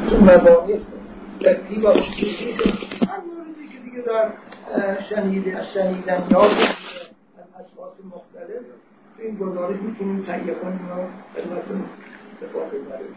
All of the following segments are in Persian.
تو مبانی لطی و اصولی هر موردی که دیگه در شنیدن یاد از اشخاص مختلف تو این گزارش میتونیم تهیه کنیم و خدمتتون استفاده بریم.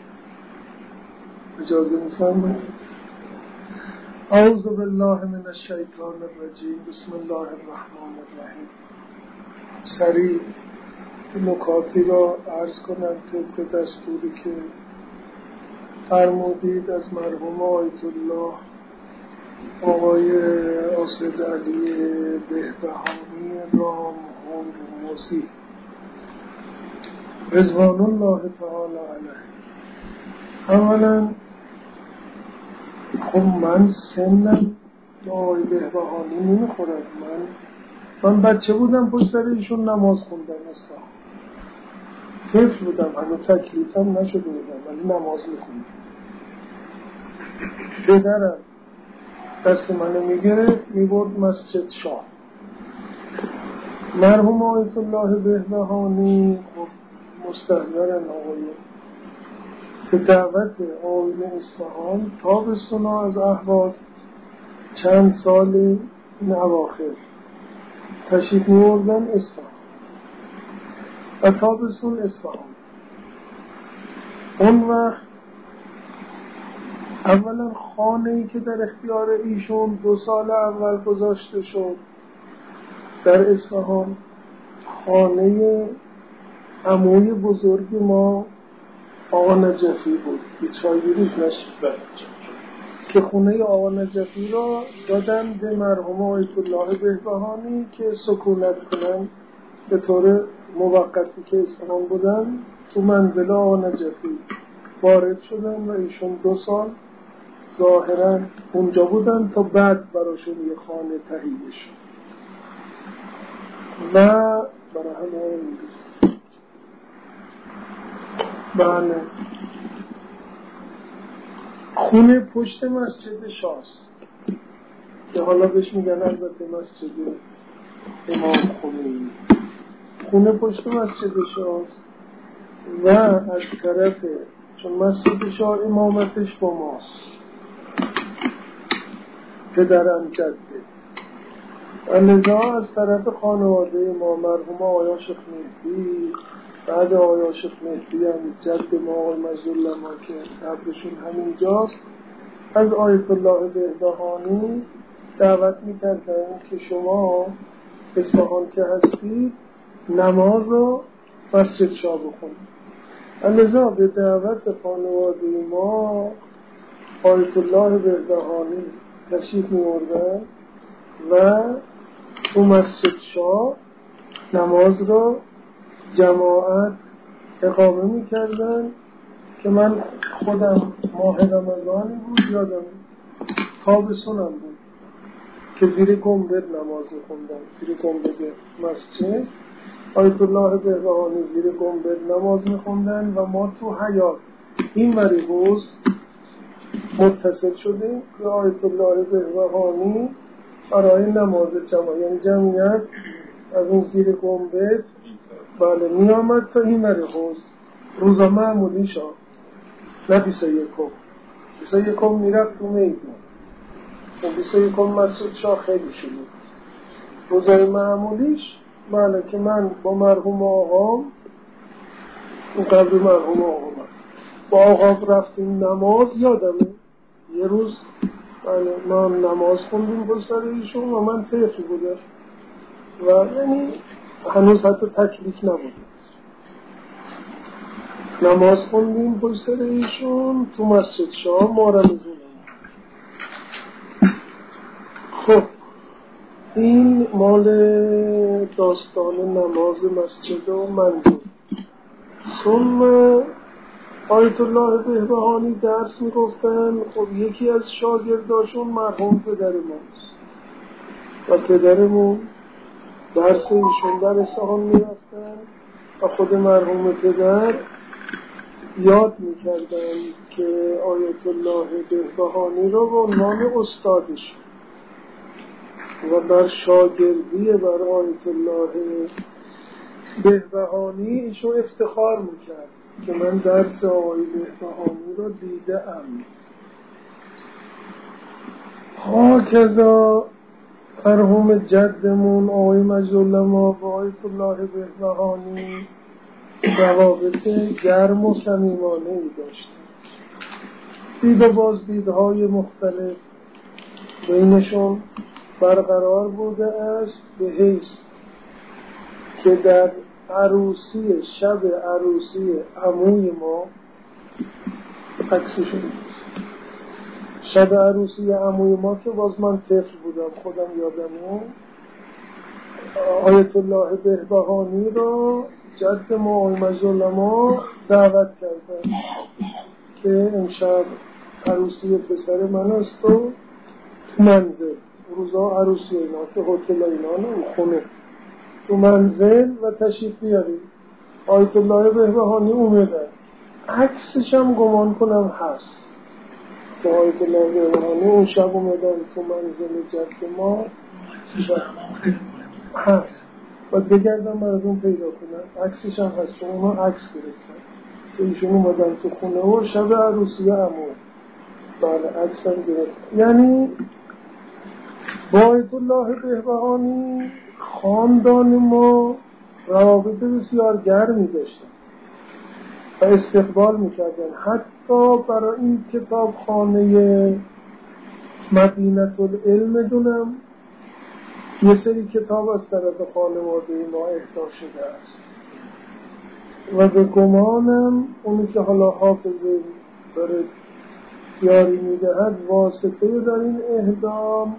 اجازه می‌فرمایید؟ اعوذ بالله من الشیطان الرجیم. بسم الله الرحمن الرحیم. سریع نکاتی را عرض کنم طبق دستوری که فرمودید از مرحوم آیت الله آقای اسد علی بهبهانی رام هرمزی رضوان الله تعالی علیه. اولا خب من سنم با آقای بهبهانی نمیخورد. من بچه بودم پشت سر ایشون نماز خوندم، اصلا طفل بودم، هنوز تکلیفم نشده بودم ولی نماز میخوندم. پدرم دست منو میگرفت میبرد مسجد شاه. مرحوم آیت الله بهبهانی خب مستحضرن آقایون به دعوت آیین اصفهان تابستونا از اهواز چند سال این اواخر تشریف می‌بردن اصفهان و تابستون اصفهان. اون وقت اولا خانه‌ای که در اختیار ایشون 2 سال اول گذاشته شد در اصفهان، خانه عموی بزرگ ما آقا نجفی بود. بیچایگیریز نشید که خونه آقا نجفی را دادن به مرحوم آیت الله بهبهانی که سکونت کنن به طور موقتی که اصفهان بودن. تو منزل آقا نجفی وارد شدن و ایشون 2 سال ظاهرا اونجا بودن تا بعد براشون یه خانه تهیه شد و برای همه اینجوز. بله خونه پشت مسجد شاست که حالا بهش میگن البته مسجد امام خمینی. خونه پشت مسجد شاست و از طرف چون مسجد شاه امامتش با ماست، پدرم جده و لذا از طرف خانواده ما مرحوم آقای شیخ مهدی، بعد آقای شیخ مهدی هم جد ما آقای مجدالله که قبرشون همینجاست، از آیت الله بهبهانی دعوت میکردن که شما اصفهان که هستید نماز و مسجد شاه بخونید. لذا به دعوت خانواده ما آیت الله بهبهانی تشریف می‌بردن و تو مسجد شاه نماز را جماعت اقامه می‌کردن که من خودم ماه رمضانی بود یادم تابستونم بود که زیر گنبد نماز می‌خوندم، زیر گنبد مسجد آیت الله بهبهانی زیر گنبد نماز می‌خوندن و ما تو حیاط این وری روز متصل شدیم که آیت الله بهبهانی برای نماز جماعت یعنی جمعیت از اون زیر گنبد بله می آمد تا این وری روزا معمولی شد، نه 21 می رفت تو میدون، 21 مسجد شاه خیلی شدید. روزای معمولیش بله که من با مرحوم آقام اون قبل مرحوم آقام با آقام رفتیم نماز. یادمه یه روز بله ما نماز خوندیم با سر ایشون و من طفل بودم و یعنی هنوز حتی تکلیف نبود. نماز خوندیم با سر ایشون تو مسجد شاه مارمزون. خب این مال داستان نماز مسجد و منزل. ثم آیت الله بهبهانی درس میگفتن. خب یکی از شاگرداشون مرحوم پدر ماست و پدرمون درس ایشون در اصفهان میرفتن و خود مرحوم پدر یاد میکردن که آیت الله بهبهانی رو به عنوان استادش و بر شاگردی بر آیت الله بهبهانی ایشون افتخار میکرد که من درس آقای بهبهانی رو دیدم. هاکذا مرحوم جدمون آقای مجدالعلما و آیت الله بهبهانی روابط گرم و صمیمانه‌ای داشتند. دید و بازدیدهای مختلف بینشون برقرار بوده است، به حیث که در عروسی شب عروسی عموی ما عکسشون شب عروسی عموی ما که باز من طفل بودم خودم یادمه، آیت الله بهبهانی را جد ما آقای مجدالعلما دعوت کردن که امشب عروسی پسر من است و تو منزل، روزا عروسی اینا که هتل اینا نه، خونه تو منزل و تشریف بیارید. آیت الله بهبهانی اومدن، عکسش هم گمان کنم هست که آیت الله بهبهانی اون شب اومدن تو منزل جد ما هست و بگردم براتون پیدا کنم، عکسش هم هست چون اونا عکس گرفتن که ایشون اومدن تو خونه و شب عروسی عمو بله عکس هم گرفتن. یعنی با آیت الله بهبهانی خاندان ما روابط بسیار گرمی داشتن و استقبال میکردن. حتی برای این کتاب خانه مدینه العلم دونم یه سری کتاب از طرف خانواده ما اهدا شده است و به گمانم اونی که حالا حافظه داره یاری میدهد واسطه در این اهدام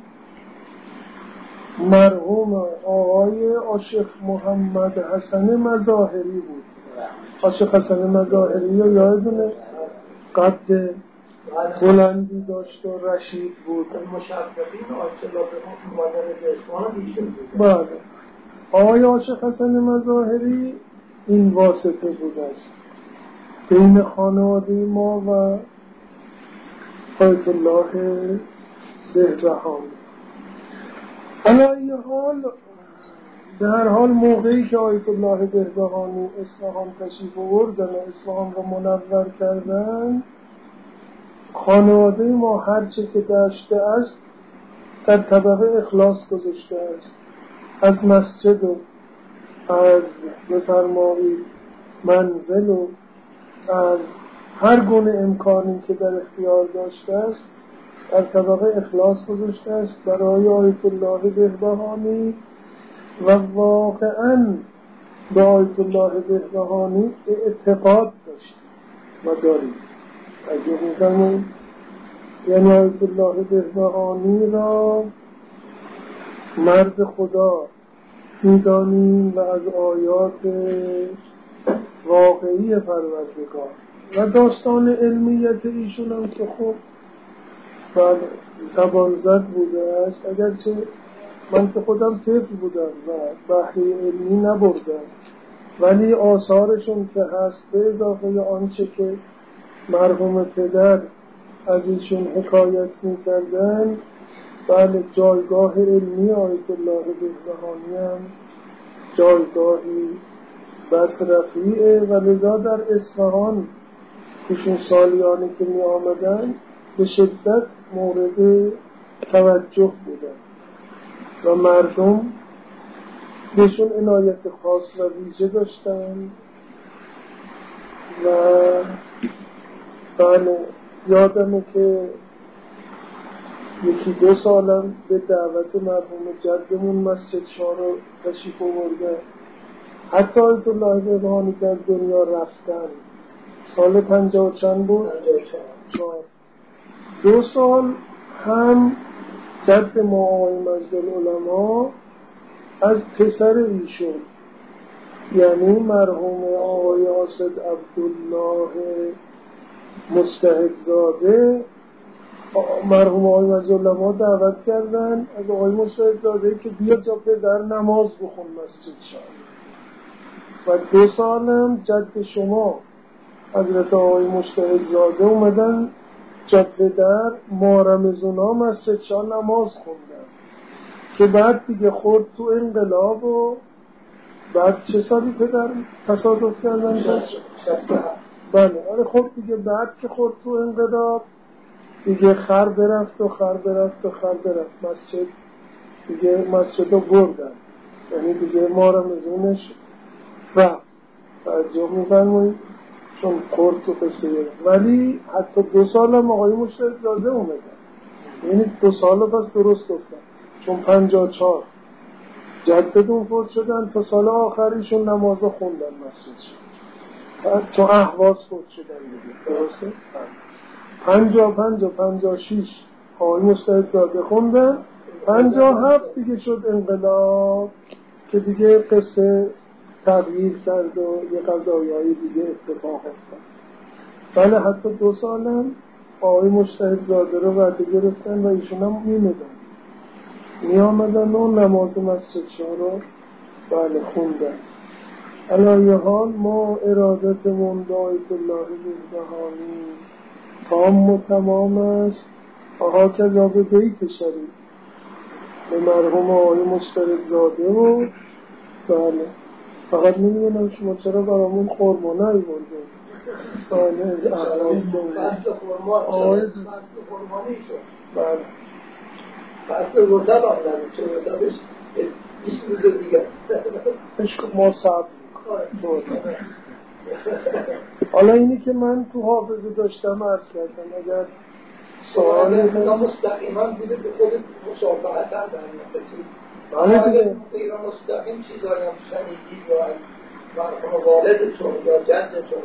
مرحوم آقای عاشق محمد حسن مظاهری بود. عاشق حسن مظاهری رو یادونه قد بلندی داشت و رشید بود. مشرفین آیت مادر دستان ایشون بود. بله آقای عاشق حسن مظاهری این واسطه بود است بین خانواده ما و آیت الله بهبهانی. علی حال به هر حال موقعی که آیت الله بهبهانی اصفهان تشریف آوردن و اصفهان را منور کردن، خانواده ما هرچه که داشته است در طبقه اخلاص گذاشته است. از مسجد و از بفرمایید منزل و از هر گونه امکانی که در اختیار داشته است در طبقه اخلاص گذاشته است برای آیت الله بهبهانی و واقعاً به آیت الله بهبهانی اعتقاد داشت و داریم. اگه می‌کنیم یعنی آیت الله بهبهانی را مرد خدا می‌دانیم و از آیات واقعی پروردگار و داستان علمیت ایشون هم که خوب بله زبان زد بوده است، اگرچه من که خودم طفل بودم و بحری علمی نبردم ولی آثارشون که هست به اضافه آنچه که مرحوم پدر از ایشون حکایت می‌کردن بله جایگاه علمی آیت الله بهبهانی هم جایگاهی بس رفیعه و لذا در اصفهان کشون سالیانی که می آمدن به شدت مورد توجه بودن و مردم بهشون عنایت خاص و ویژه داشتن و بله یادمه که یکی دو سالم به دعوت مرحوم جدمون مسجد شاه رو تشریف آورده. حتی آیت الله بهبهانی که از دنیا رفتن سال 50 چند بود؟ 54. 2 سال هم جد ما آقای مجدالعلما از پسر ایشون یعنی مرحوم آقای اسد عبدالله مستحق‌زاده مرحوم آقای مجدالعلما دعوت کردن از آقای مستحق‌زاده که بیا جا پدر نماز بخون مسجد شاه و 2 سالم جد شما حضرت آقای مستحق‌زاده اومدن جا پدر مارمزونا مسجد شاه نماز خوندن که بعد دیگه خورد تو انقلاب و بعد چه سالی پدر تصادف کردن؟ بله آره خب دیگه بعد که خورد تو انقلاب دیگه خر برفت مسجد دیگه مسجد رو بردن، یعنی دیگه ما را مزونش رفت توجه می‌فرمایید چون خورد تو قصه. ولی حتی 2 سال هم آقای مشترک زاده اومدن، یعنی 2 سال پس درست گفتن، چون 54 جددون فوت شدن تا سال آخریشون نمازا خوندن مسجد شد، تو اهواز فوت شدن دیگه درسته؟ 55 و 56 آقای مشترک زاده خوندن، 57 دیگه شد انقلاب که دیگه قصه تغییر کرد و یه قضایایی دیگه اتفاق افتاد. بله حتی 2 سالم آقای مشترک زاده رو وعده گرفتن و ایشون هم می آمدن و نماز مسجد شاه رو بله خوندن. علایه حال ما ارادتمون دایت الله بهبهانی تام و تمام است. آها کذا به بیت شریف به مرحوم آقای مشترک زاده و بله فقط نمیدونم شما چرا برامون خورما نیوردید. بله از احواز فصل خورمانی شد. بله فصل رتب هم نمید چون رتبش 20 روز دیگه عشق ما صبر حالا اینی که من تو حافظه داشتم عرض کردم اگر سوالی مستقیما بوده به خود مشابهت هم در بله دیگه غیر مستقیم چیزایی هم شنیدید یا مرحوم والدتون یا جدتون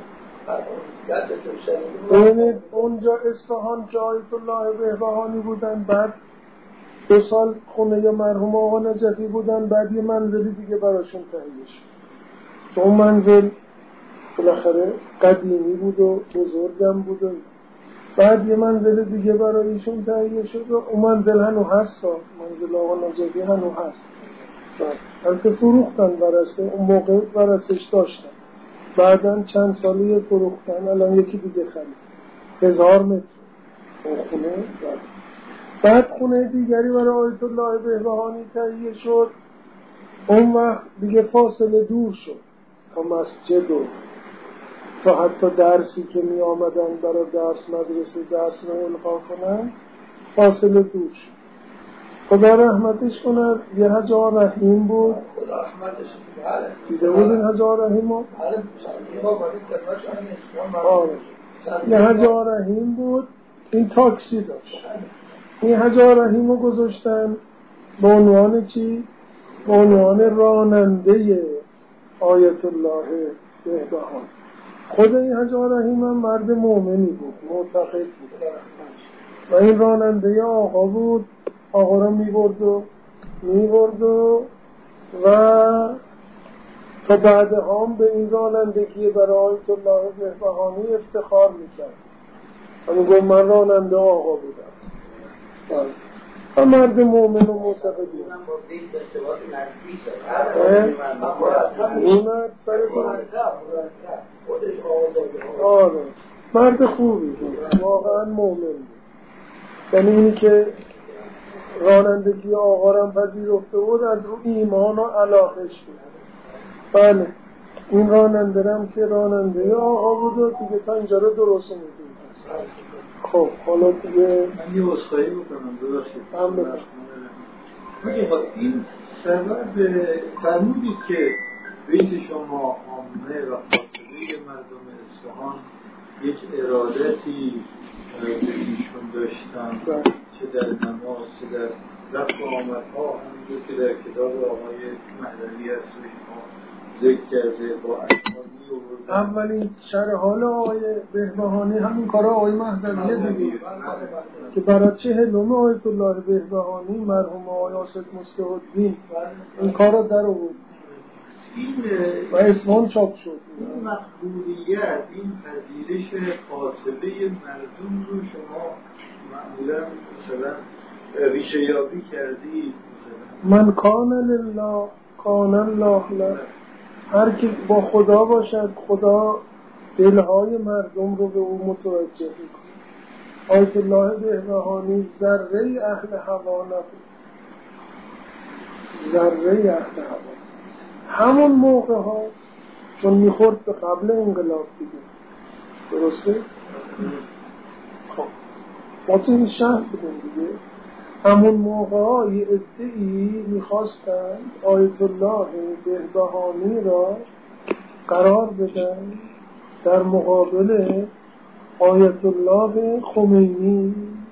ببینید اونجا اصفهان که آیت الله بهبهانی بودن، بعد 2 سال خونه مرحوم آقا نجفی بودن، بعد یه منزلی دیگه براشون تهیه شد که اون منزل بالاخره قدیمی بود و بزرگم بود و بعد یه منزل دیگه برایشون تهیه شد و اون منزل هنو هست، منزل آقا نجفی هنو هست. البته فروختن ورثه، اون موقع ورثش داشتن، بعدن چند سالی فروختن، الان یکی دیگه خرید 1000 متر اون خونه. بعد خونه دیگری برای آیت الله بهبهانی تهیه شد، اون وقت دیگه فاصله دور شد تا مسجد و تا حتی درسی که می آمدن برای درس مدرسه درس رو القا کنن فاصله دور شد. خدا رحمتش کنه. یه حاج آقا رحیم بود، خدا رحمتش کنه. دیده بودین حاج آقا رحیم رو؟ یه حاج آقا رحیم بود، این تاکسی داشت. این حاج آقا رحیم رو گذاشتن به عنوان چی؟ به عنوان راننده آیت الله بهبهانی. خود این حاج آقا رحیم هم مرد مؤمنی بود، معتقد بود و این راننده آقا بود. آقا را میبرد و تا بعد هم به این رانندگی برای آیت الله بهبهانی افتخار میکرد و میگم من راننده آقا بودم و مرد مؤمن و معتقدی میمد سر آره مرد خوبی بود، واقعا مؤمن بود. یعنی اینی که رانندگی آقا را پذیرفته بود از رو ایمان و علاقهش بود. بله این راننده هم که راننده آقا بود و دیگه تا اینجا رو درست میدید. خب حالا دیگه من یه عذرخواهی بکنم ببخشید. این سبب فرمودید که بیت شما عامه و خاطره مردم اصفهان یک ارادتی به ایشون داشتن چه در نماز چه در رفت و آمدها، همینجور که در کتاب آقای مهدوی هست و اینها ذکر کرده با اشکالی و اولین شرح حال آقای بهبهانی همین کار آقای مهدوی دیگه که برای 40 آیت الله بهبهانی مرحوم آقای آصف مصلح‌الدین این کار رو در آورد و اصفهان چاپ شد. این مقبولیت، این پذیرش قاطبه مردم رو شما معمولا مثلا ریشه یابی کردید؟ من کان لله کان الله له. هر کی با خدا باشد خدا دلهای مردم رو به او متوجه میکنه. آیت الله بهبهانی ذره اهل هوا نبود، ذره اهل هوا همون موقع ها چون میخورد به قبل انقلاب دیگه درسته؟ خب ما تو این شهر بودیم دیگه. همون موقع ها یه عده‌ای میخواستن آیت الله بهبهانی را قرار بدن در مقابل آیت الله خمینی،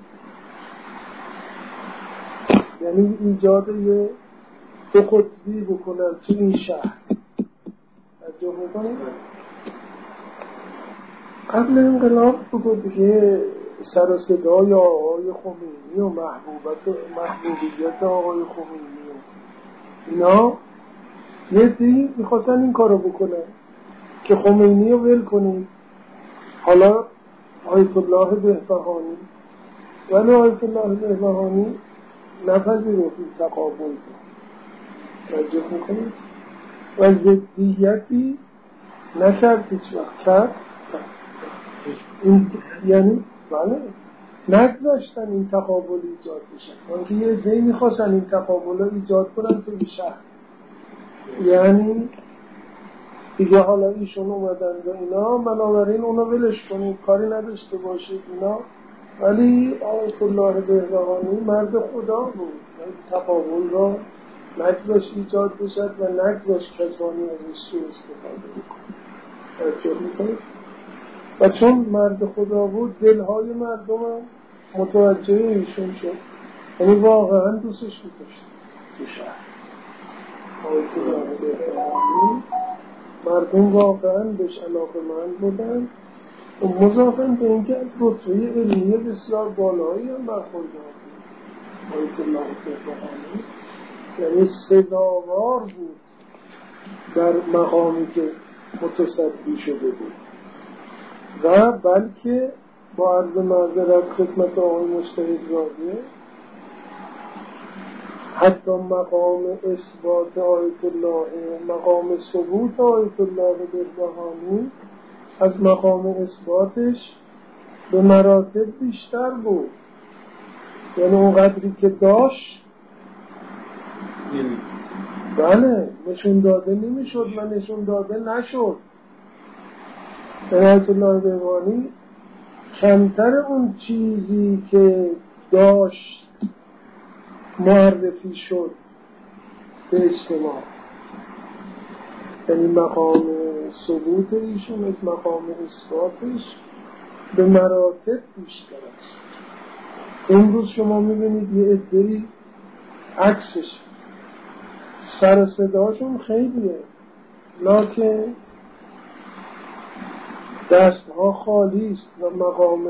یعنی ایجاد یه دو قطبی بکنن تو این شهر. توجه میکنید؟ قبل انقلاب بود دیگه سر و صدای آقای خمینی و محبوبیت آقای خمینی و اینا یه دی میخواستن این کارو بکنن که خمینی رو ول کنید. حالا آیت الله بهبهانی، ولی آیت الله بهبهانی نپذیرفت این تقابل رو. توجه میکنید؟ و ضدیتی نکرد هیچ وقت. کرد این یعنی بله نگذاشتن این تقابل ایجاد بشن، آنکه یه عده‌ای میخواستن این تقابل رو ایجاد کنن توی شهر. یعنی دیگه حالا ایشون اومدن و اینا، بنابراین اونو ولش کنید، کاری نداشته باشید اینا. ولی آیت الله بهبهانی مرد خدا بود، تقابل را نگذاشت ایجاد بشد و نگذاشت کسانی ازش سوء استفاده بکنه. توجه میکنید؟ و چون مرد خدا بود دلهای مردم هم متوجه ایشون شد، یعنی واقعا دوستش می‌داشت تو شهر. آیت الله بهبهانی مردم واقعا بهش علاقه‌مند بودن و مضافاً به اینکه از رتبه علمی بسیار بالایی هم برخوردار بود. آیت الله بهبهانی یعنی سزاوار بود در مقامی که متصدی شده بود. و بلکه با عرض معذرت خدمت آقای مجتهدزاده، حتی مقام اثبات آیت الله، مقام ثبوت آیت الله بهبهانی از مقام اثباتش به مراتب بیشتر بود. یعنی اون قدری که داشت بله نشون داده نمیشد و نشون داده نشد. آیت الله بهبهانی کمتر اون چیزی که داشت معرفی شد به اجتماع، یعنی مقام ثبوت ایشون از مقام اثباتش به مراتب بیشتر است. امروز شما میبینید یه عده‌ای عکسش سر صداشون خیلیه، لکن دستها خالی است و مقام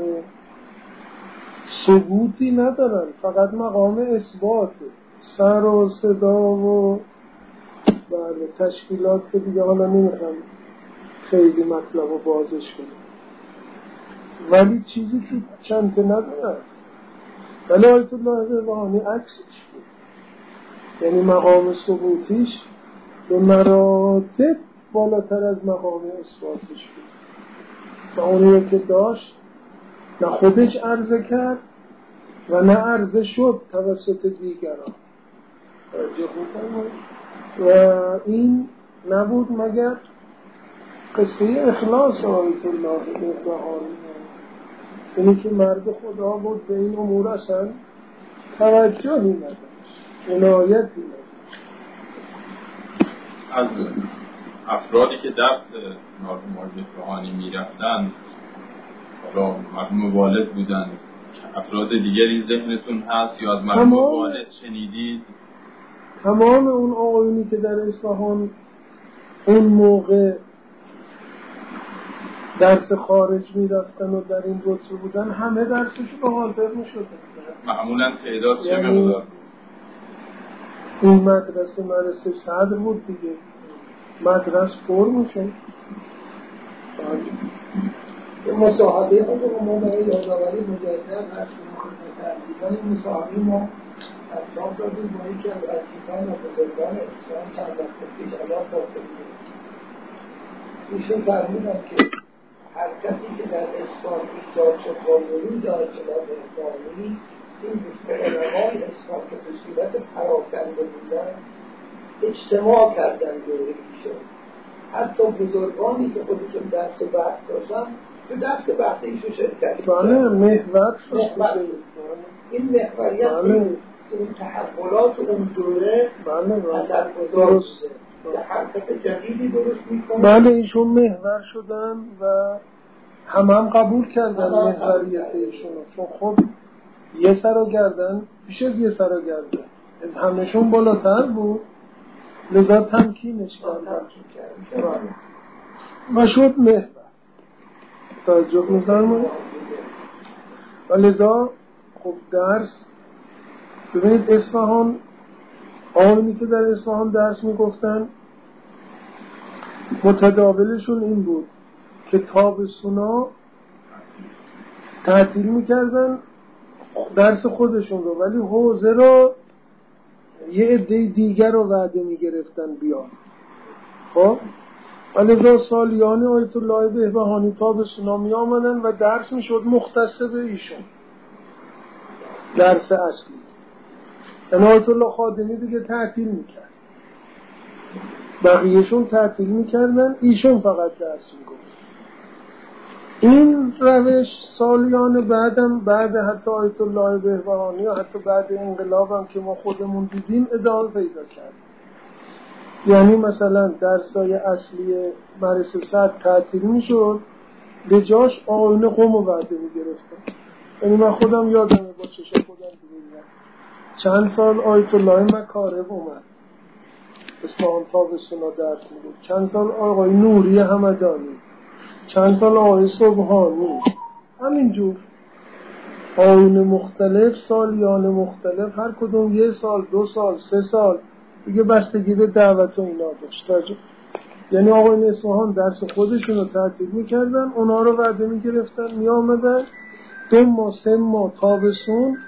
ثبوتی ندارن، فقط مقام اثبات، سر و صدا و بله تشکیلات که دیگه حالا نمیخوام خیلی مطلب رو بازش کنم، ولی چیزی که چند ندارن. ولی آیت الله بهبهانی عکسش بود، یعنی مقام ثبوتیش به مراتب بالاتر از مقام اثباتش بود و اونیه که داشت نه خودش عرضه کرد و نه عرضه شد توسط دیگران. و این نبود مگر قصه اخلاص آیت الله بهبهانی، اینی که مرد خدا بود، به این امور اصلا توجهی نداشت، عنایتی نداشت. از افرادی که دست مرحوم بهبهانی میرفتن، حالا مرحوم والد بودن، افراد دیگری ذهنتون هست یا از مرحوم والد شنیدید؟ تمام اون آقایونی که در اصفهان اون موقع درس خارج میرفتن و در این رتبه بودن، همه درسشون به حاضر میشدن. معمولا تعداد چه مقدار؟ این مدرسه صدر بود دیگه، مدرسه پر میشه. مصاحبه خود رو ما برای یادآوری مجدد هست که مصاحبه ما انجام دادیم با یکی از عزیزان و بزرگان اسلام چند وقت پیش الان داخل بود. ایشون فرمودن که حرکتی که در اسلام ایجاد شد با ورود آیت الله بهبهانی، این علمای اسلام که به صورت پراکنده بودن اجتماع کردن دور ایشون. حتی بزرگانی که خودشون درس و بحث داشتن تو دست بحث ایشون شرکت بله محور شد. این محوریت این تحولات اون دوره درست حرکت جدیدی درست میکنه. بله ایشون محور شدن و هم قبول کردن محوریت ایشون، چون خب یه سر و گردن پیش از یه سر و گردن از همشون بالاتر بود، لذا تمکینش کردن و شد محور. توجه می‌فرمایید؟ و لذا خب درس ببینید اصفهان، آنی که در اصفهان درس میگفتن متداولشون این بود که تابستونا تعطیل میکردن درس خودشون رو، ولی حوزه رو یه عده دیگر رو وعده میگرفتن بیان. خب ولذا سالیان آیت الله بهبهانی تابستونا می آمدن و درس میشد مختص به ایشون، درس اصلی. یعنی آیت الله خادمی دیگه تعطیل میکرد، بقیهشون تعطیل میکردن، ایشون فقط درس میگفت. این روش سالیان بعدم، بعد حتی آیت الله بهبهانی و حتی بعد انقلابم که ما خودمون دیدیم ادامه پیدا کرد. یعنی مثلا درسای اصلی مدرسه صد تعطیل میشد، به جاش آیین قم و وعده میگرفتن. یعنی من خودم یادمه با چشم خودم دیدم چند سال آیت الله مکارم اومد اصفهان تابستونا درس میگفت، چند سال آقای نوری همدانی، چند سال آقای صبحانی، همینجور آیین مختلف، سالیان مختلف، هر کدوم یه سال، 2 سال، 3 سال دیگه بستگی به دعوت و اینا داشت. یعنی آقایون اصفهان درس خودشون رو تعطیل میکردن، اونا رو وعده میگرفتن، میامدن 2 ماه 3 ماه تابستون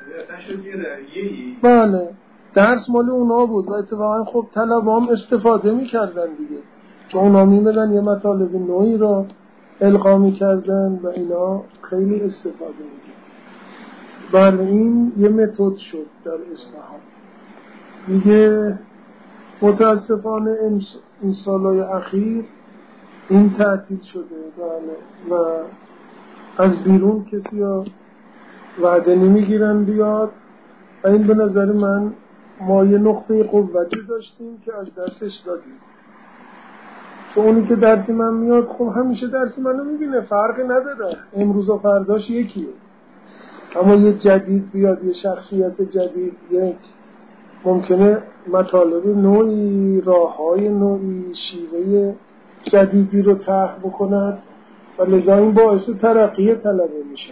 بله درس مال اونا بود و اتفاقا خب طلبه هم استفاده میکردن دیگه، چون اونا میمدن یه مطالب نوعی رو القا میکردن و اینا خیلی استفاده میکردن. بله این یه متد شد در اصفهان. میگه متاسفانه این سالهای اخیر این تعطیل شده. بله و از بیرون کسی ها وعده نمیگیرن بیاد و این به نظر من ما یه نقطه قوتی داشتیم که از دستش دادیم. چون اونی که درسی من میاد خب همیشه درسی منو میبینه، فرقی نداره، امروز و فرداش یکیه. اما یه جدید بیاد، یه شخصیت جدید، یک ممکنه مطالب نوعی، راههای نوعی، شیوه جدیدی رو طرح بکند و لذا این باعث ترقی طلبه میشه.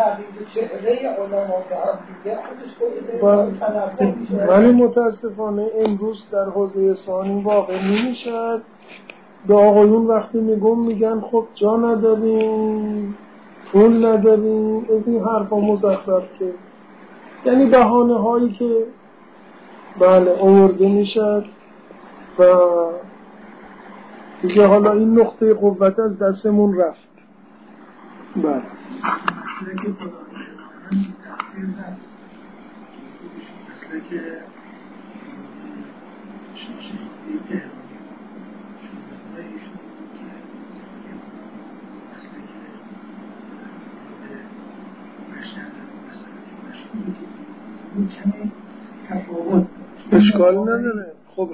ولی متاسفانه امروز در حوزه اصفهان این واقع نمیشد. به آقایون وقتی میگن خب جا نداریم، پول نداریم، از این حرفا مزخرف که یعنی بهانه هایی که بله آورده میشد و دیگه حالا این نقطه قوت از دستمون رفت. بله اشکال نداره. خب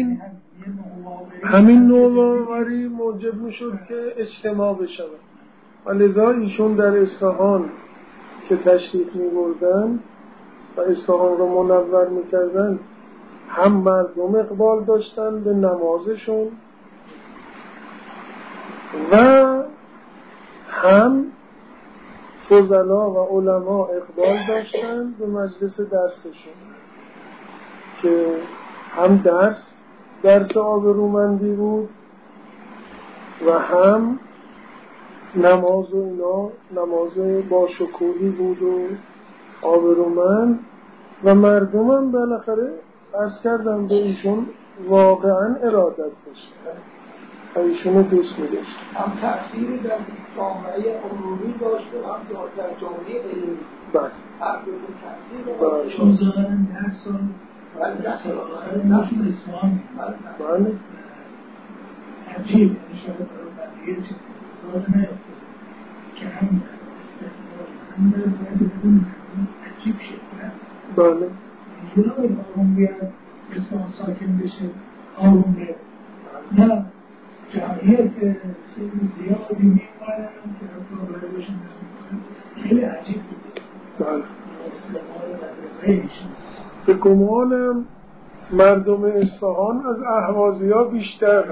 همین نوآوری موجب میشد که اجتماع بشه و لذا ایشون در اصفهان که تشریف می‌بردن و اصفهان رو منور می‌کردن، هم مردم اقبال داشتن به نمازشون و هم فضلا و علما اقبال داشتن به مجلس درسشون که هم درس آبرومندی بود و هم نماز و اینا نماز با شکوهی بود و آبرومند و مردم هم بالاخره عرض کردم به ایشون واقعا ارادت داشتن و ایشون رو دوست می داشت. هم تأثیری در جامعه عمومی داشت و هم در جامعه علمی. بله هر دو تأثیر داشت. چون دارن 10 سال نشون اسلام بله عجیب نشده برای چیز داره نیفتده. که هم استقلال هم باید بدون عجیب شکل بله اینجا آروم بیاد اصلا ساکن بشه آروم بیاد نه جمعیت خیلی زیادی میمونن که حتی باید باشن خیلی عجیب بود بله استقلال و غیرش به گمانم مردم اصفهان از اهوازی‌ها بیشتر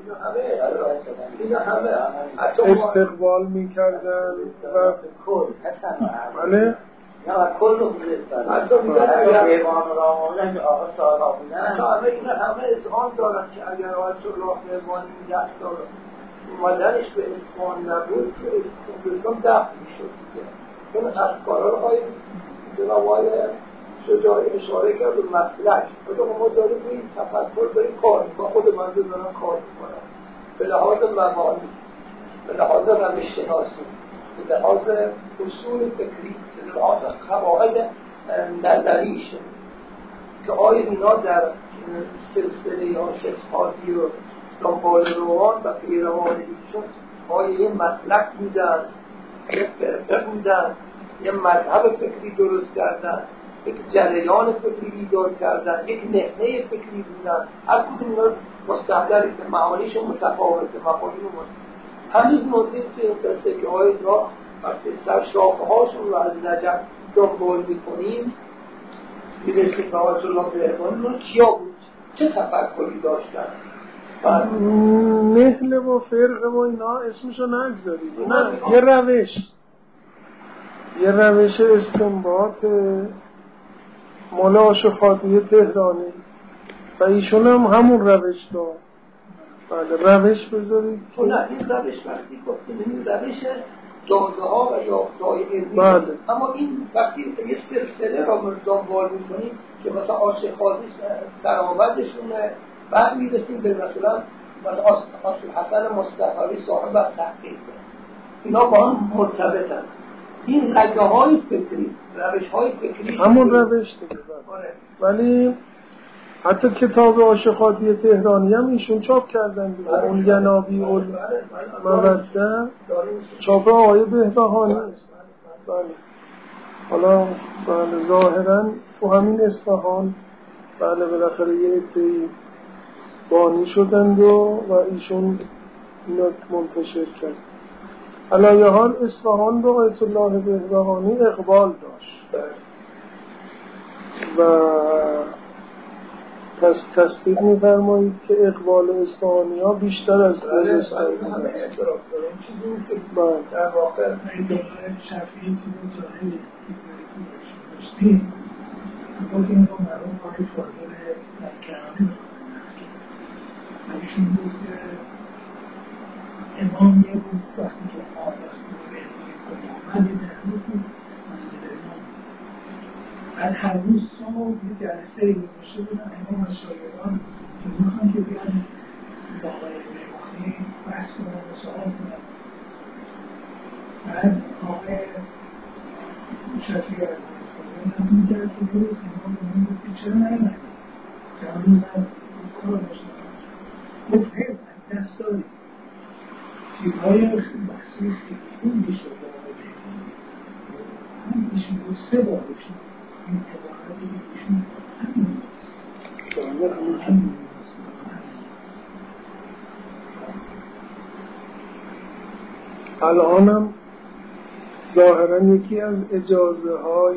استقبال می‌کردن و بله کل رو بودن حتی میگن ایوان رامانه که آقا سالها بودن همه این همه اذعان دارن که اگر آقای الله ایوانی 10 سال اومدنش به اصفهان نبود که اصفهان دفع میشد دیگه چون افکارهای جناب آقای شجاعی اشاره کرد به مسلک ما داریم به این تفکر داریم کار میکنم خود من دارم کار میکنم به لحاظ مبانی به لحاظ روش شناسی به لحاظ اصول فکری به لحاظ قواعد نظریش که آیا اینا در سلسله عاشق‌هادی و دنبال روان و پیروان ایشون آیا یه مسلک بودن یه فرقه بودن یه مذهب فکری درست کردن یک جریان فکری ایجاد کردن یک نهنه فکری بودن از کدوم اینا مستحضر که معانیشون متفاوته مفاهیم هنوز موجود توی این قصه که آیا اینا وقتی سر شاخه هاشون رو از نجف دنبال میکنیم میرسیم به آیت الله بهبانی رو کیا بود چه تفکری داشتن نهل و فرقه و اینا اسمشو نگذارید یه روش استنباط مولا آشخادی تهرانی و ایشون هم همون روش دار بله روش بذارید نه این روش وقتی گفتیم این روش جاده ها و یافته‌های علمی بله. اما این وقتی یه سلسله را دنبال می‌کنیم که مثلا آشخادی سرآمدشونه بعد می‌رسیم به مثلا اصل حسن مصطفی صاحب تحقیق اینا با هم مرتبطن این رگه‌های فکری روش‌های فکری همون روش دیگه ولی حتی کتاب عاشقاتی تهرانی هم ایشون چاپ کردن دیگه اون ینابی اول موده چاپ آقای بهبهانی است بله حالا بله ظاهرا تو همین اصفهان بله بالاخره یه عده‌ای بانی شدند و ایشون اینا منتشر کرد علایه حال اصفهان به آیت الله بهبهانی اقبال داشت و تصدیق می‌فرمایید که اقبال اصفهانی ها بیشتر از خوزستانی است. در واقع ایدولای شفیعی تو ظاهری داشتیم باز این رو مرون آقای فاضل کرانی ایشون بود که امام یه بود وقتی که آدست بود آمد یه دهنو بود بعد هر روز صبح یه جلسه گذاشته بودن امام از شاگردان که میخوان که بیان با آقای بهبهانی بحث کنن و سوال کنن بعد آقای شفیعی هم میکرد که روز امام به من گفت چرا نرمید که هر روز هم کار داشته گفت حیف از دست دارید چیزهای بحثی است که خون میشه با آقای بهبهانی هم ایشون بود 3 بار بشید این عبارتی که ایشون همین الانم ظاهرا یکی از اجازه های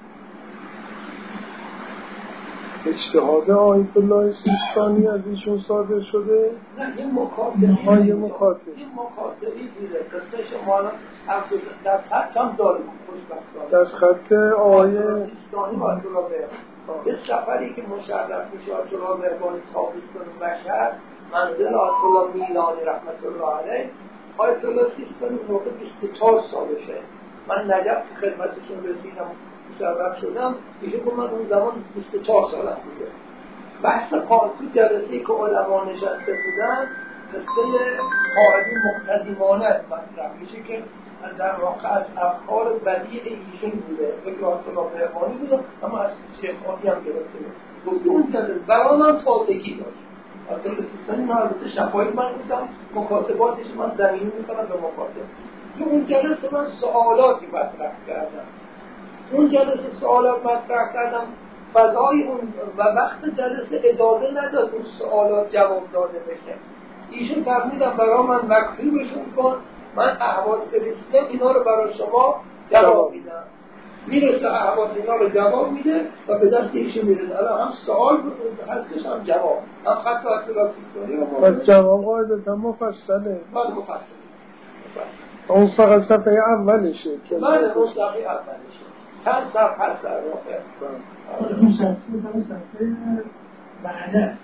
اجتهاد آیت الله سیستانی از ایشون صادر شده نه یه مکاتبی دیده قصه شما الان در خط هم داریم در خط آقای سیستانی و آیت الله بهبهانی یه سفری که مشرف میشه آیت الله بهبهانی تابستان مشهد منزل آیت الله میلانی رحمت الله علیه آیت الله سیستانی موقع 24 سالشه من نجف خدمتشون رسیدم مشرف شدم ایشون که من اون زمان 24 سالم بوده بحث قاطی جلسه‌ای که علما نشسته بودن قصه قاعده مقتدیمانه مطرح میشه که در واقع از افکار بدیع ایشون بوده فکر آیت الله بهبهانی بوده اما از شیخ خادی هم گرفته بود اون جلسه برای من تازگی داشت آیت الله سیستانی من البته شفاهی من بودم مکاتباتش من زمینی میکنم به مکاتب تو اون جلسه من سوالاتی مطرح کردم، اون جلسه سوالات مطرح کردم، فضای اون و وقت جلسه اجازه نداد اون سوالات جواب داده بشه. ایشون فرمودن برای من مکتوبشون کن، من احواز رسیدم اینا رو برای شما جواب میدم. میرسه احواز اینا رو جواب میده و به دست ایشون میرسه. الان هم سوال هستش هم جواب، هم خط و اطلاع سیستانی. پس جواب قاعدتا مفصله. بله مفصله. اون فقط صفحه اولشه که بله اون صفحه اولشه. چند صفحه هست در واقع. اون صفحه بعد است.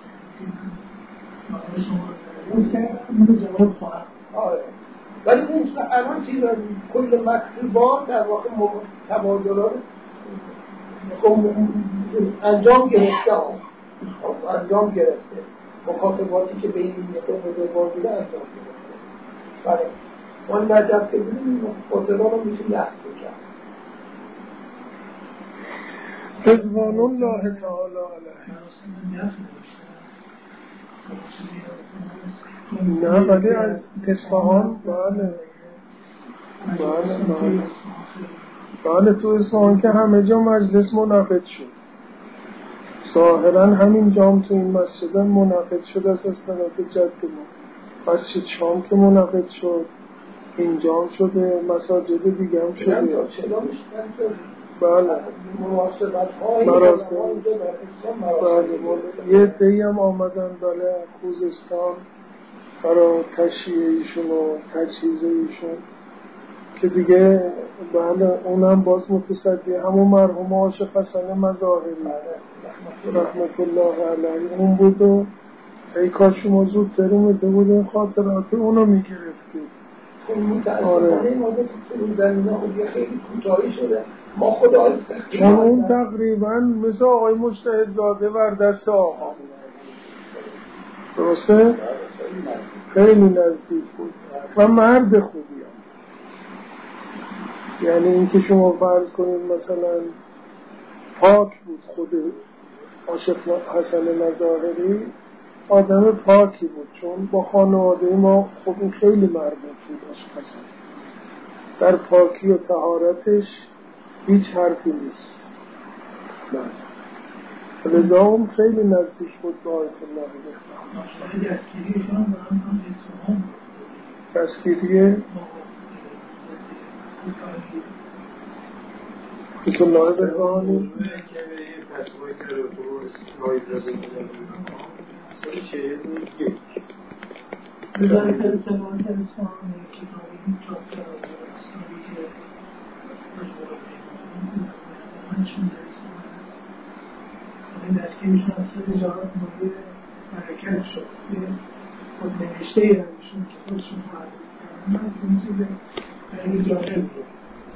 اون جواب خواهد. ولی اون الان چیز کل مکتوبات در واقع تبادلات انجام گرفته انجام گرفته مکاتباتی که بین این دو بار بوده انجام گرفته. بله اون نجب که بودیم مکاتبات رو میشه یخت بکرد. رضوان الله تعالی علیه. نه ولی از اصفهان بله تو اصفهان که همه جا مجلس منعقد شد، ظاهرا همین جام تو این مسجد منعقد شد از استناد جد ما. مسجد شام که منعقد شد، این جام شده، مساجد دیگه هم شده. بله مراسم یه عده‌ای هم آمدن بله خوزستان برای تشییع ایشون و تجهیز ایشون که دیگه بله اونم باز متصدی همون مرحوم عاشق حسن مظاهری رحمت الله علیه اون بود و ای کاش شما زودتر اومده بودین خاطرات اونو میگرفتید. متاسفانه ما در اینا خیلی کوتاهی شده. ما خدا چون اون تقریبا مثل آقای مجتهد زاده وردست آقا درسته؟ خیلی نزدیک بود و مرد خوبی هم. یعنی اینکه شما فرض کنید مثلا پاک بود خود عاشق حسن مظاهری آدم پاکی بود، چون با خانواده ما خب این خیلی مربوط بود عاشق حسن. در پاکی و طهارتش هیچ حرفی نیست. لذا اون خیلی نزدیک بود با آیت الله دستگیری بیت الله بهبانی این دستی میشون از خیلی جاهات مورد حرکت شد خود نوشته ای روشون که خودشون معرفی کردن از این چیز خیلی جالب بود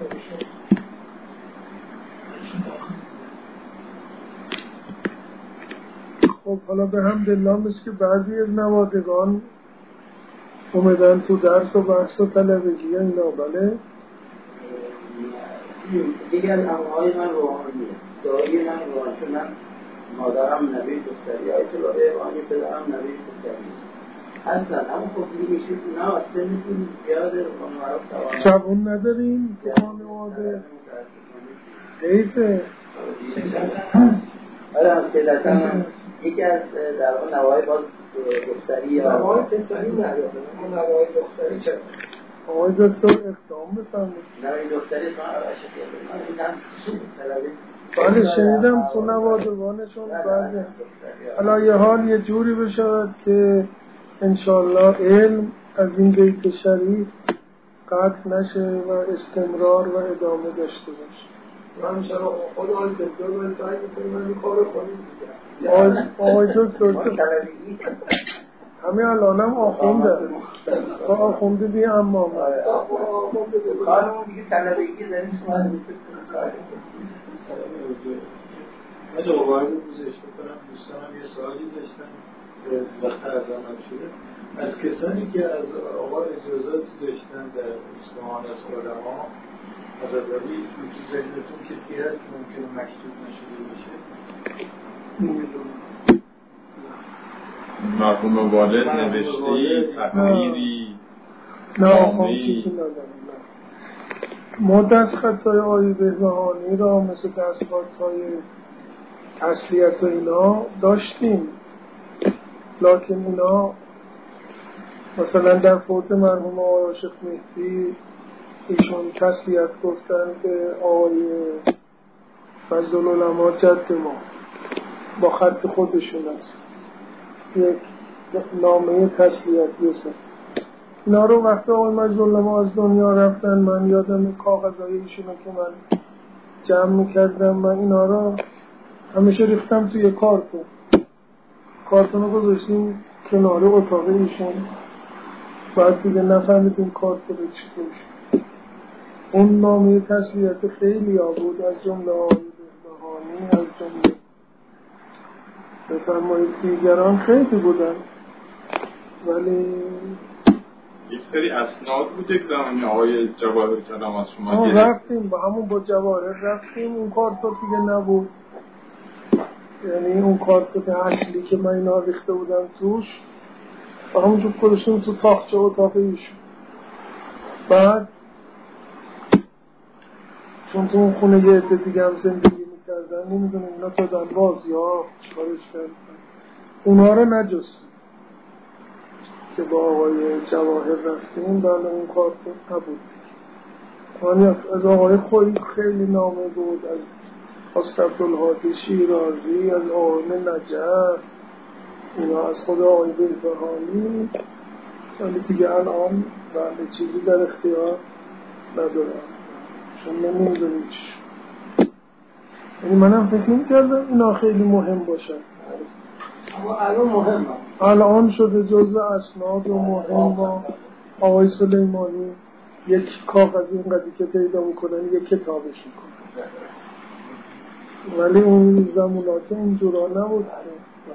خب حالا به حمدالله مثل که بعضی از نوادگان اومدن تو درس و بحث و طلبگی اینا بله دیگه از امهای من روحانیه دایی من روحانی من مادرم نبی دختری آیت الله بهبانی پدرم نبی دختری هستن اما خب دیگه میشه نه اصلا میتونی بیاد معروف جوان نداریم تو خانواده حیفه آره هم سیلتا من یکی از در اون نوای باز دختری یا نوای پسری نداره اما نوای دختری چه؟ آقای دکتر اقدام بفرمید نوای دختری تو من بله شنیدم تو نوادگانشون بعضی حالا یه حال یه جوری بشود که انشالله علم از این بیت شریف قطع نشه و استمرار و ادامه داشته باشه. من چرا خود آقای دکتر باید سعی میکنیم من این کار رو کنیم دیگه آقای دکتر همه الانم آخونده تا آخونده بی امام کارمون دیگه طلبگی داریم شما من دوباره گذاشت بکنم دوستانم یه سوالی داشتن وقت از عمل شده از کسانی که از آقا اجازات داشتن در اصفهان از علما از اولی تو ذهنتون کسی هست که ممکنه مکتوب نشده باشه؟ مرحوم والد نوشته تحریری نه آقا چیزی ندارم ما دستخطای آقای بهبهانی را مثل دستخطای تسلیت و اینا داشتیم، لکن اینا مثلا در فوت مرحوم آقای شیخ مهدی ایشون تسلیت گفتن به آقای فضل‌العلماء جد ما، با خط خودشون است، یک نامه تسلیتی است. اینا رو وقتی آقای فضل‌العلماء از دنیا رفتن، من یادم کاغذهای ایشونو که من جمع میکردم، من اینا رو همیشه ریختم توی کارتون رو گذاشتیم کنار اتاق ایشون، بعد دیگه نفهمیدیم کارتون رو چطور شد. اون نامه تسلیت خیلی ها بود، از جمله آقای بهبهانی، از جمله بفرمایید دیگران خیلی بودن، ولی یک سری اسناد بود یک زمانی آقای جواهر کلام از شما رفتیم با همون با جواهر رفتیم، اون کارتون دیگه نبود، یعنی اون کارتون اصلی که من اینا ریخته بودم توش و همونجور کلشون تو تاخچه اتاق ایشون. بعد چون تو اون خونه یه عده دیگه هم زندگی میکردن، نمیدونم اینا دادن بازیافت چیکارش کردن، اونا رو نجستیم که با آقای جواهر رفتیم، بله اون کارتون نبود. از آقای خویی خیلی نامه بود، از حضرت عبدالهادی شیرازی، از آقای نجف، اینا از خود آقای بهبهانی، ولی دیگه الان بله چیزی در اختیار ندارم چون نمیدونیم چی شد. یعنی منم فکر نمی‌کردم اینا خیلی مهم باشن، اما الان مهم هست. الان شده جزء اسناد و مهم. و آقای سلیمانی یک کاغذ اینقدری که پیدا میکنن یک کتابش میکنن، ولی اون زمانات اینجورا نبود که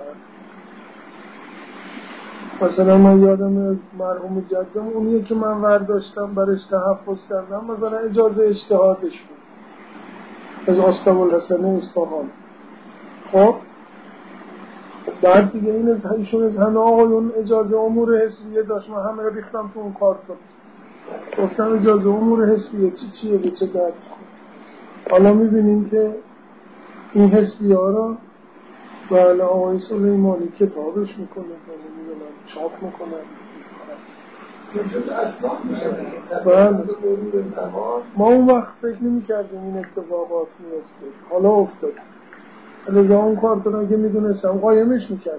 مثلا من یادم از مرحوم جدم اونیه که من ورداشتم برش تحفظ کردم، مثلا اجازه اجتهادش بود از آستاب‌الحسن اصفهان. خب بعد دیگه ایشون از همه آقایون اجازه امور حسبیه داشت، من همه رو ریختم تو اون کارتون، گفتم اجازه امور حسبیه چیه به چه درد. حالا میبینیم که این حسبیه ها را بله آقای سلیمانی کتابش میکنه، نمیدونم چاپ میکنه، بله. ما اون وقت فکر نمی‌کردیم این اتفاقات میفته، حالا افتاد. لذا اون کارتون اگه میدونستم قایمش میکردم.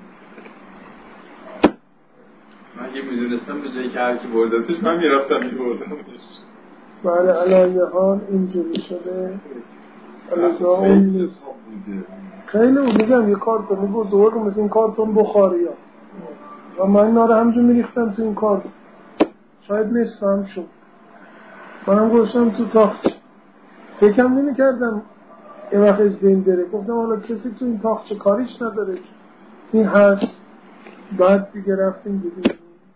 من اگه میدونستم به جایی که هرکی بردتش من میرفتم میبردمش. بله علایه حال اینجوری شده. لذا اون نیست. خیلی میگم یه کارتونی بود دور مثل این کارتون بخاری ها و من اینا رو همجور میریختم تو این کارتون، شاید نصفم شد، منم گوشتم تو تاخچه، فکرم نمی کردم یه وقت از بین بره. گفتم حالا کسی تو این تاخچه کاریش نداره که این هست. بعد دیگه رفتیم دیدیم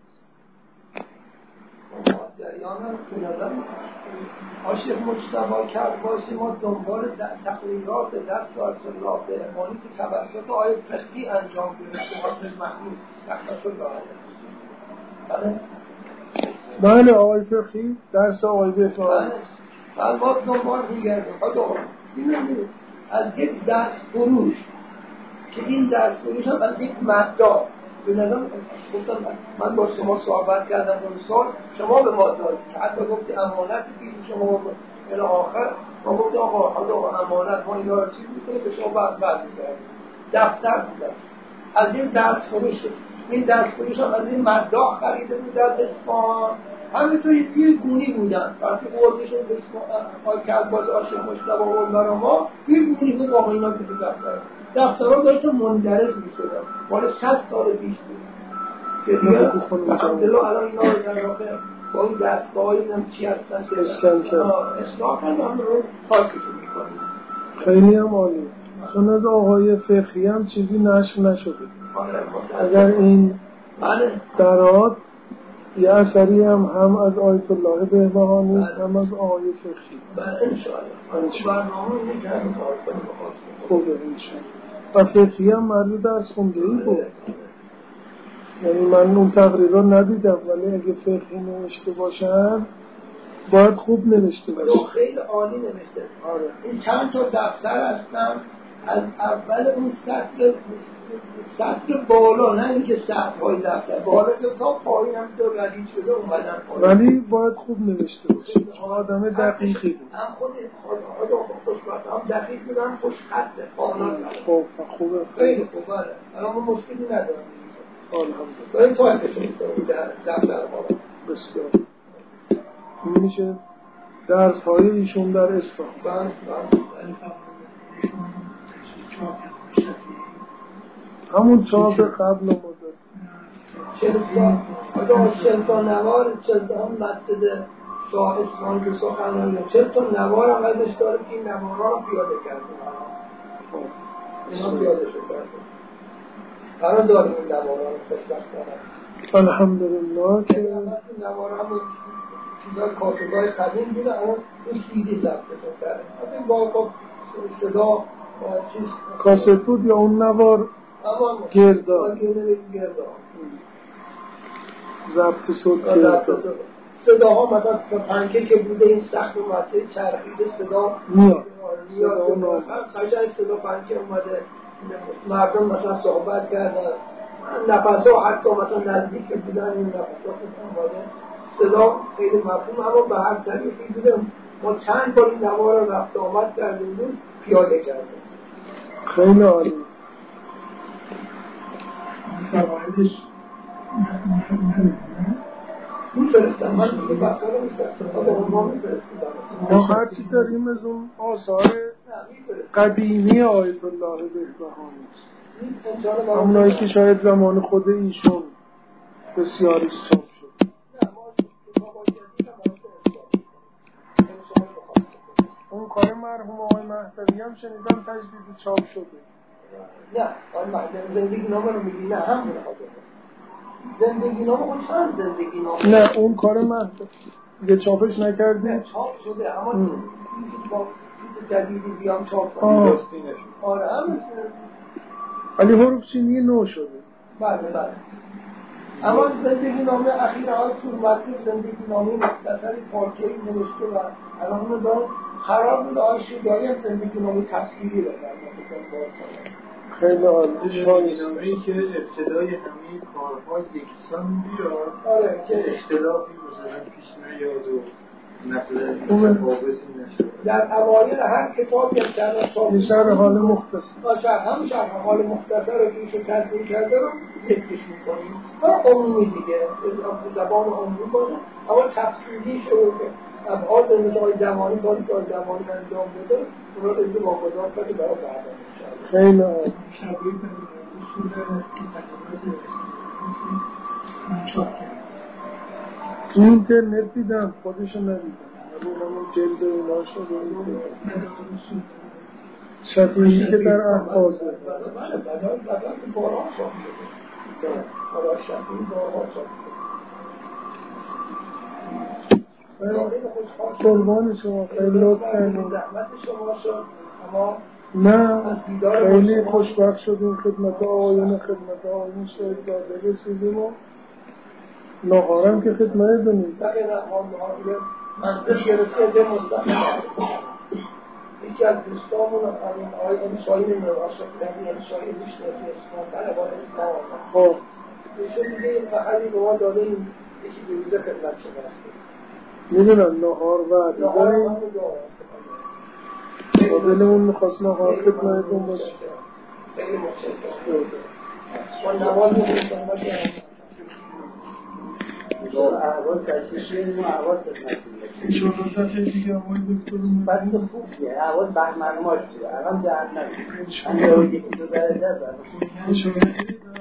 جریانم کنادم عاشق مجتبا کرد باشیم. ما دنبال تقریرات دست الله بهبهانی که توسط آقای فقی انجام گرفته حاصل محمود رحمت الله علیه. بله آقای فقی درس آقای بهبهانی بله ما دنبال میگردیم. این از یک دست فروش که این دست فروش هم از یک مدار به نظر گفتم من با شما صحبت کردم اون سال شما به ما دادید که حتی گفتی امانت بگید شما الی آخر ما گفتم آقا حالا امانت ما اینا رو چیز میکنیم به شما بعد میکردیم دفتر بودن از این دست فروش. این دست فروش هم از این مدار خریده بود در اصفهان. همینطور یه گونی بودن وقتی قربشون به اصفهان کرد باز عاشق مجتبی و ما یه گونی بود با اینا که تو دفترها داشت مندرس می‌شدن مال 60 سال پیش بود که دیگه الحمدلله الان اینا رو در واقع با این دستگاه‌های اینم چی هستن که اصلاح کردن رو پاکشون می‌کنن. خیلی هم عالی. چون از آقای فقهی هم چیزی نشر نشده. اگر این درات یه اثری هم از آیت الله بهبهانی است هم از آقای فقهی. بله انشاءالله برنامه می‌کنیم کار کنیم خوبه انشاءالله. و فقهی هم مربوط درس خونده‌ای بود. یعنی من اون تقریرها ندیدم ولی اگه فقهی نوشته باشن باید خوب نوشته باشه. خیلی عالی نوشته. آره. این چند تا دفتر هستن از اول اون سطر بالا، نه اینکه سطرهای دفتر بالا تا پایین هم دو ردیف شده اومدن پایین. ولی باید خوب نوشته باشه. چون آدم دقیقی بود. هم خود خوشبخت هم دقیق بود، هم خوش خطه خانان. خب خوبه. خیلی خوبه. الان ما مشکلی ندارم. الحمدلله. داریم تایپشون میکنم در دفتر بالا. بسیار. این میشه درس های ایشون در اصفهان. همون چاپ قبل مدت 40 تا نوار 40 تا هم مسجد شاه اسمان که سخنرانی 40 تا نوار هم ازش داره که این نوارها رو پیاده کرده. اینا پیاده شده الان داریم این نوارها رو خوشبختانه الحمدلله که نوارها همون چیزا کاسبای قدیم بوده، الان اون سیدی ضبط کرده. این با صدا چیز کاست بود یا اون نوار گردار ضبط صوت گردار صداها مثلا پنکه که بوده این سخت و مسئله چرخیده صدا میاد قشنگ صدا پنکه اومده، مردم مثلا صحبت کردن، نفس ها حتی مثلا نزدیک بودن این نفس ها اومده، صدا خیلی مفهوم، اما به هر طریقی بوده. ما چند بار این نوار رو رفت آمد کردیم بود پیاده کردیم. خیلی عالی. فوایدش میفرستم، من دیگه بخواه رو میفرستم، ما میفرستم. ما هرچی داریم از اون آثار قدیمی آیت الله بهبهانی است، همونایی که شاید زمان خود ایشون بسیارش چاپ شد. اون کار مرحوم آقای مهدوی هم شنیدم تجدید چاپ شده. نه آن زندگی نامه رو میگی؟ نه همون زندگی نامه اون چند زندگی نامه؟ نه اون کار مهدوی دیگه چاپش نکردی؟ نه چاپ شده، اما این با چیز جدیدی بیام چاپ کنیم. آره همون ولی حروف چینی نو شده. بله. اما زندگی نامه اخیر حال تو مطلب زندگی نامه مختصری پارچه‌ای نوشته و الان اون دارم قرار بود آیشی داریم زندگی نامه تفسیری رو خیلی عالی. نامه‌ای که ابتدای همین کارها یکسان بیاد. آره که اختلافی مثلا پیش نیاد و نقل متفاوتی نشه. در اوایل هر کتابی هم در شرح حال مختصر هم شرح حال مختصر رو که ایشون تدوین کرده رو ذکرش می‌کنیم و عمومی دیگه زبان عمومی باشه، اما تفصیلی شروع که ابعاد مثل زمانی باری که زمانی انجام بده اون رو اینجا واگذار کرده برای بعدا انشاءالله. خیلی عالی. شبیه به اصول تکامل چاپ کرد. تو اینترنت دیدم، خودشو ندیدم. همون جلد اونا شده شفیعی که در احوازه بدان که باران چاپ شده برای شفیعی باران چاپ شده. قربان شما خیلی لطف کردیم. زحمت شما شد، اما نه خیلی خوشبخت شدیم خدمت آقایون شاید زاده رسیدیم و نهارم که خدمت دونیم منطق گرفته به مستقیم یکی از دوستامون همین آقای امشایی نراشد کنی امشایی میشناسی اسمان طلبان اسمان خب ایشون دیگه این محلی به ما داده این یکی دویزه خدمت شما هستیم میدونم نهار وعده داریم با دلمون میخواست نهار خدمتتون باشه. خیلی متشکرم. ما نماز می‌خونیم احواز تشکیل و احواز انشاءالله دیگه آقای دکترون بعد این خوبیه احواز بحمرماش بوده الان جهنم انشاءالله یکی دو درجه است انشاءالله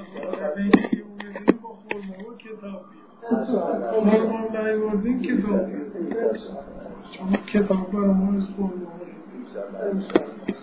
با خورما و کتاب بیاد ما نیوردیم کتاب بیاد شما کتاب برای ما از خورما